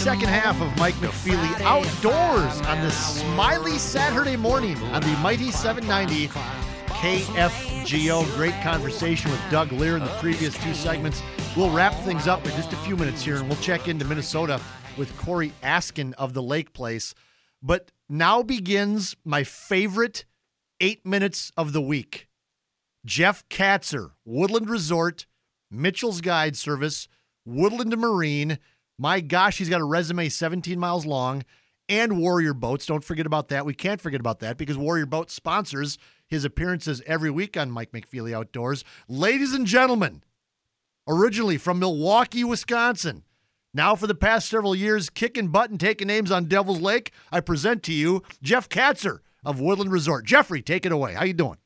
second half of Mike McFeely Outdoors on this smiley Saturday morning on the mighty 790 KFGO. Great conversation with Doug Lear in the previous two segments. We'll wrap things up in just a few minutes here, and we'll check into Minnesota with Corey Askin of the Lake Place. But now begins my favorite 8 minutes of the week. Jeff Katzer, Woodland Resort, Mitchell's Guide Service, Woodland Marine. My gosh, he's got a resume 17 miles long, and Warrior Boats. Don't forget about that. We can't forget about that because Warrior Boats sponsors his appearances every week on Mike McFeely Outdoors. Ladies and gentlemen, originally from Milwaukee, Wisconsin, now for the past several years, kicking butt and taking names on Devil's Lake, I present to you Jeff Katzer of Woodland Resort. Jeffrey, take it away. How you doing?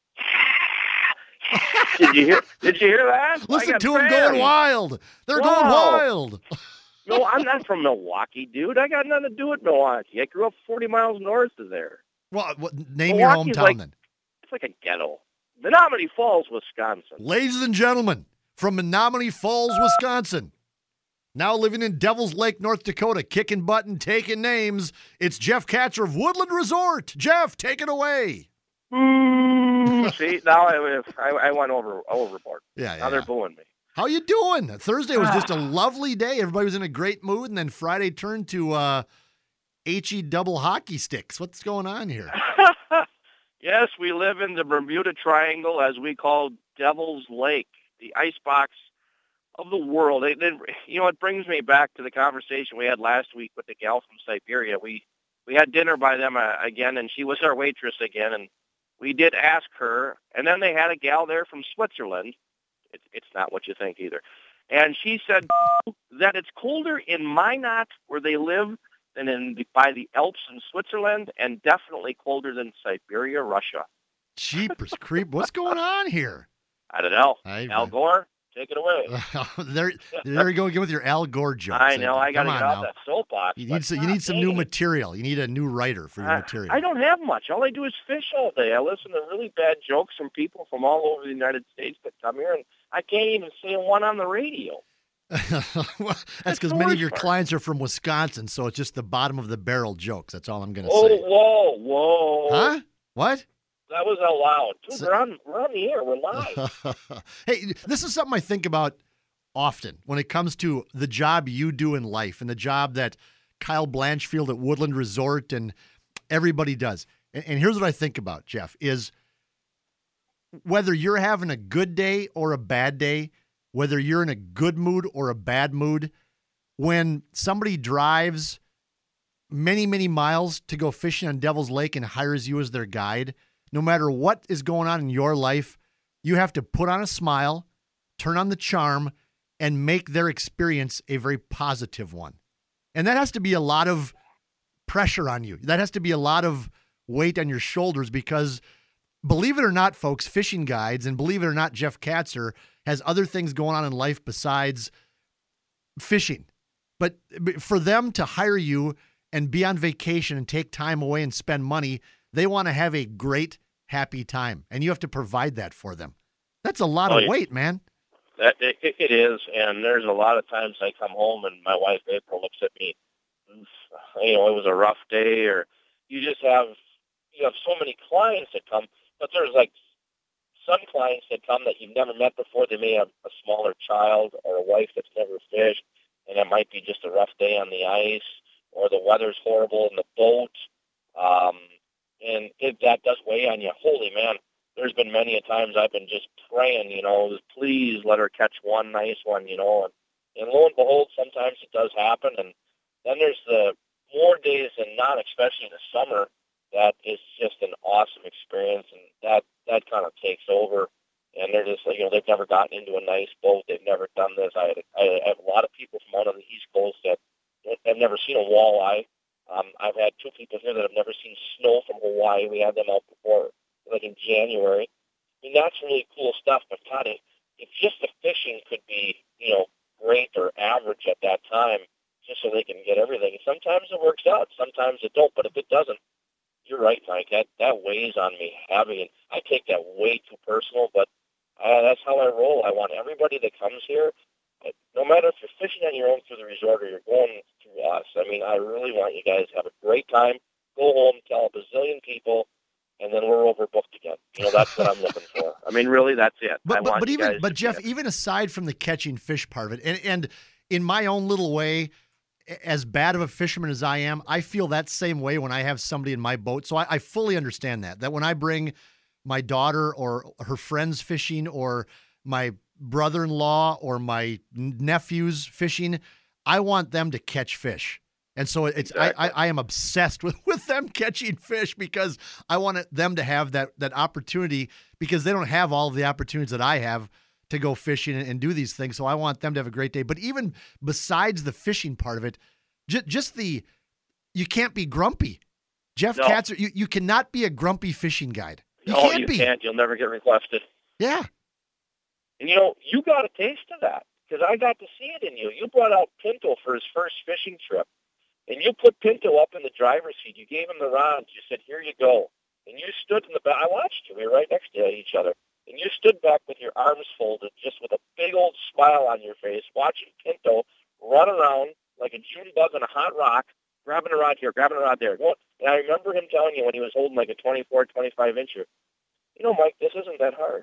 Did you hear that? Listen to them going wild. They're going wild. No, I'm not from Milwaukee, dude. I got nothing to do with Milwaukee. I grew up 40 miles north of there. Well, name your hometown then. It's like a ghetto. Menominee Falls, Wisconsin. Ladies and gentlemen, from Menominee Falls, Wisconsin, now living in Devil's Lake, North Dakota, kicking butt and taking names, it's Jeff Katzer of Woodland Resort. Jeff, take it away. See, now I went overboard. Now they're booing me. How you doing? Thursday was just a lovely day. Everybody was in a great mood, and then Friday turned to HE double hockey sticks. What's going on here? Yes, we live in the Bermuda Triangle, as we call Devil's Lake, the icebox of the world. It brings me back to the conversation we had last week with the gal from Siberia. We had dinner by them again, and she was our waitress again, and we did ask her, and then they had a gal there from Switzerland. It's not what you think either. And she said that it's colder in Minot, where they live, than by the Alps in Switzerland, and definitely colder than Siberia, Russia. Jeepers creep. What's going on here? I don't know. Al Gore, take it away. there you go again with your Al Gore jokes. I know. I got to get off that soapbox. You need some new material. You need a new writer for your material. I don't have much. All I do is fish all day. I listen to really bad jokes from people from all over the United States that come here, and I can't even say one on the radio. Well, that's because many of your clients are from Wisconsin, so it's just the bottom of the barrel jokes. That's all I'm going to say. Whoa. Huh? What? That was allowed. Dude, we're on the air. We're live. Hey, this is something I think about often when it comes to the job you do in life and the job that Kyle Blanchfield at Woodland Resort and everybody does. And here's what I think about, Jeff, is whether you're having a good day or a bad day, whether you're in a good mood or a bad mood, when somebody drives many, many miles to go fishing on Devil's Lake and hires you as their guide, no matter what is going on in your life, you have to put on a smile, turn on the charm, and make their experience a very positive one. And that has to be a lot of pressure on you. That has to be a lot of weight on your shoulders because, believe it or not, folks, fishing guides, and believe it or not, Jeff Katzer has other things going on in life besides fishing. But for them to hire you and be on vacation and take time away and spend money, they want to have a great, happy time. And you have to provide that for them. That's a lot of weight, man. It is. And there's a lot of times I come home and my wife, April, looks at me, it was a rough day, or you have so many clients that come, but there's like some clients that come that you've never met before. They may have a smaller child or a wife that's never fished, and it might be just a rough day on the ice, or the weather's horrible in the boat. And that does weigh on you. Holy man, there's been many a times I've been just praying, please let her catch one nice one, and lo and behold, sometimes it does happen. And then there's the more days than not, especially in the summer, that is just an awesome experience, and that kind of takes over. And they're just they've never gotten into a nice boat. They've never done this. I have a lot of people from out on the East Coast that have never seen a walleye. I've had two people here that have never seen snow from Hawaii. We had them out before, like in January. I mean, that's really cool stuff. But God, if just the fishing could be, great or average at that time, just so they can get everything. Sometimes it works out. Sometimes it don't. But if it doesn't, you're right, Mike. That weighs on me heavy, and I take that way too personal. But that's how I roll. I want everybody that comes here But no matter if you're fishing on your own through the resort or you're going through us, I mean, I really want you guys to have a great time. Go home, tell a bazillion people, and then we're overbooked again. That's what I'm looking for. I mean, really, that's it. But Jeff, even aside from the catching fish part of it, and in my own little way, as bad of a fisherman as I am, I feel that same way when I have somebody in my boat. So I fully understand that when I bring my daughter or her friends fishing or my brother-in-law or my nephews fishing, I want them to catch fish. And so exactly. I am obsessed with them catching fish because I want them to have that opportunity because they don't have all of the opportunities that I have to go fishing and do these things. So I want them to have a great day. But even besides the fishing part of it, just you can't be grumpy. Jeff Katzer, you cannot be a grumpy fishing guide. You can't. You'll never get requested. Yeah. And you got a taste of that because I got to see it in you. You brought out Pinto for his first fishing trip. And you put Pinto up in the driver's seat. You gave him the rods. You said, "Here you go." And you stood in the back. I watched you. We were right next to each other. And you stood back with your arms folded, just with a big old smile on your face, watching Pinto run around like a June bug on a hot rock, grabbing a rod here, grabbing a rod there. And I remember him telling you when he was holding like a 24, 25-incher, Mike, this isn't that hard.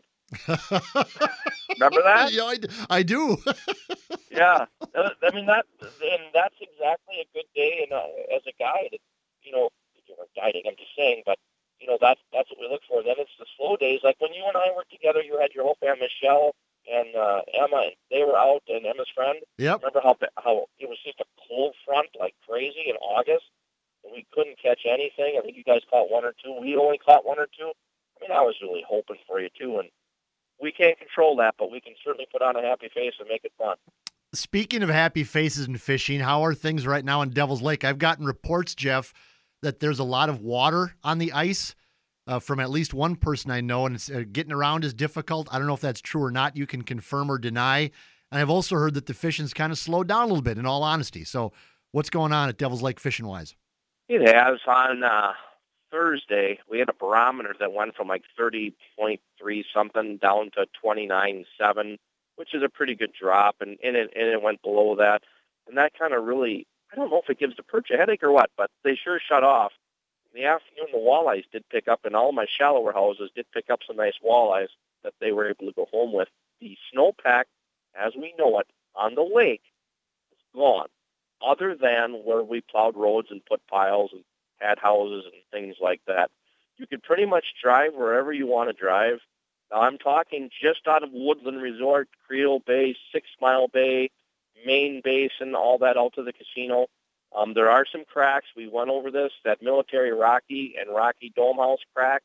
Remember that? Yeah, I do. Yeah, I mean that's exactly a good day. And as a guide, if you're guiding, I'm just saying, but that's what we look for. Then it's the slow days, like when you and I were together. You had your whole family, Michelle and Emma. They were out, and Emma's friend. Yep. Remember how it was just a cold front like crazy in August, and we couldn't catch anything. I think you guys caught one or two. We only caught one or two. I mean, I was really hoping for you too, and we can't control that, but we can certainly put on a happy face and make it fun. Speaking of happy faces and fishing, how are things right now in Devil's Lake? I've gotten reports, Jeff, that there's a lot of water on the ice from at least one person I know, and it's, getting around is difficult. I don't know if that's true or not. You can confirm or deny. And I've also heard that the fishing's kind of slowed down a little bit, in all honesty. So what's going on at Devil's Lake fishing-wise? It has. On Thursday, we had a barometer that went from like 30.3 something down to 29.7, which is a pretty good drop, and it went below that. And that kind of really, I don't know if it gives the perch a headache or what, but they sure shut off. In the afternoon, the walleyes did pick up, and all my shallower houses did pick up some nice walleyes that they were able to go home with. The snowpack, as we know it, on the lake is gone, other than where we plowed roads and put piles and had houses and things like that. You could pretty much drive wherever you want to drive. Now, I'm talking just out of Woodland Resort, Creole Bay, 6 Mile Bay, Main Basin, all that out to the casino. There are some cracks. We went over this, that Military Rocky and Rocky Dome House crack.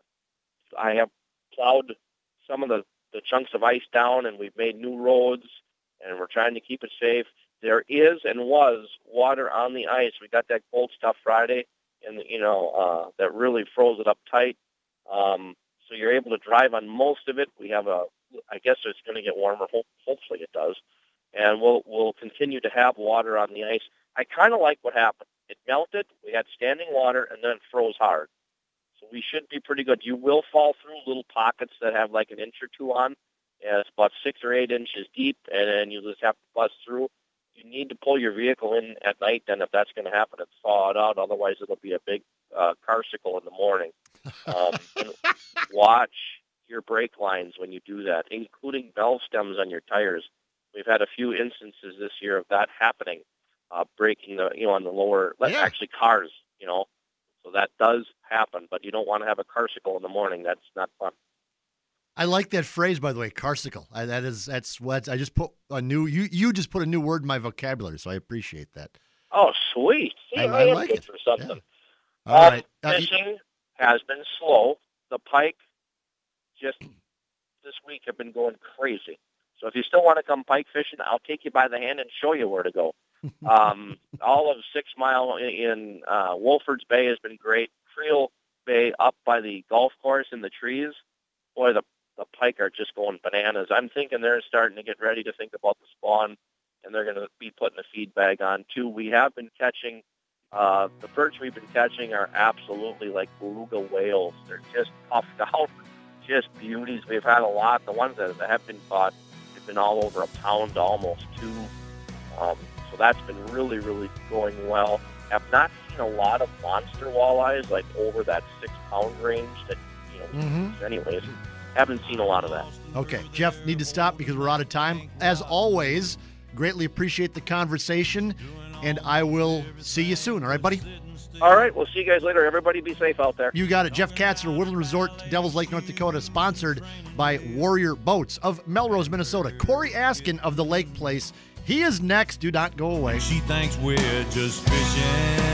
I have plowed some of the chunks of ice down, and we've made new roads, and we're trying to keep it safe. There is and was water on the ice. We got that cold stuff Friday, and that really froze it up tight. So you're able to drive on most of it. We have I guess it's going to get warmer. Hopefully it does. And we'll continue to have water on the ice. I kind of like what happened. It melted. We had standing water, and then it froze hard. So we should be pretty good. You will fall through little pockets that have like an inch or two on. And it's about 6 or 8 inches deep, and then you just have to bust through. You need to pull your vehicle in at night, then, if that's going to happen, and thaw it out. Otherwise, it'll be a big carsicle in the morning. And watch your brake lines when you do that, including valve stems on your tires. We've had a few instances this year of that happening, breaking on the lower, actually cars, So that does happen, but you don't want to have a carsicle in the morning. That's not fun. I like that phrase, by the way, carsicle. That's what I just put a new. You just put a new word in my vocabulary, so I appreciate that. Oh, sweet! See, I like it for something. Yeah. All right. Fishing has been slow. The pike just this week have been going crazy. So if you still want to come pike fishing, I'll take you by the hand and show you where to go. All of 6 Mile in Wolford's Bay has been great. Creole Bay up by the golf course in the trees. Boy, the pike are just going bananas. I'm thinking they're starting to get ready to think about the spawn, and they're going to be putting a feed bag on too. We have been catching, the perch we've been catching are absolutely like beluga whales. They're just puffed out, just beauties. We've had a lot. The ones that have been caught, been all over £1 to almost 2. So that's been really, really going well. Have not seen a lot of monster walleyes, like over that 6-pound range that, anyways. Haven't seen a lot of that. Okay, Jeff, need to stop because we're out of time. As always, greatly appreciate the conversation, and I will see you soon. All right, buddy? All right, we'll see you guys later. Everybody be safe out there. You got it. Jeff Katzler, Woodland Resort, Devils Lake, North Dakota, sponsored by Warrior Boats of Melrose, Minnesota. Corey Askin of the Lake Place. He is next. Do not go away. She thinks we're just fishing.